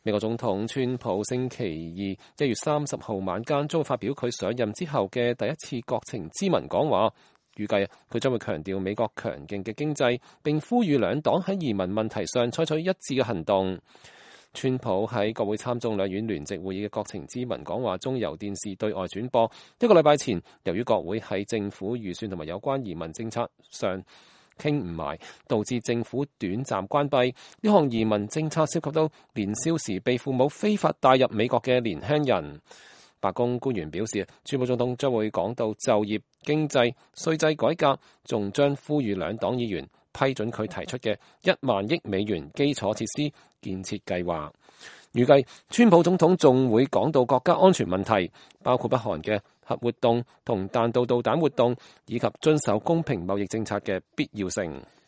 美國總統川普星期二1月30號晚間將會發表佢上任之後嘅第一次國情咨文講話，預計佢將會強調美國強勁嘅經濟，並呼籲兩黨喺移民問題上採取一致嘅行動。川普喺國會參眾兩院聯席會議嘅國情咨文講話中由電視對外轉播。一個禮拜前，由於國會喺政府預算同埋有關移民政策上傾唔埋，導致政府短暫關閉。呢項移民政策涉及到年少時被父母非法帶入美國嘅年輕人。白宮官員表示，川普總統將會講到就業、經濟、稅制改革，仲將呼籲兩黨議員批准佢提出嘅1萬億美元基礎設施建設計劃。預計川普總統仲會講到國家安全問題，包括北韓嘅核活動同彈道導彈活動，以及遵守公平貿易政策嘅必要性。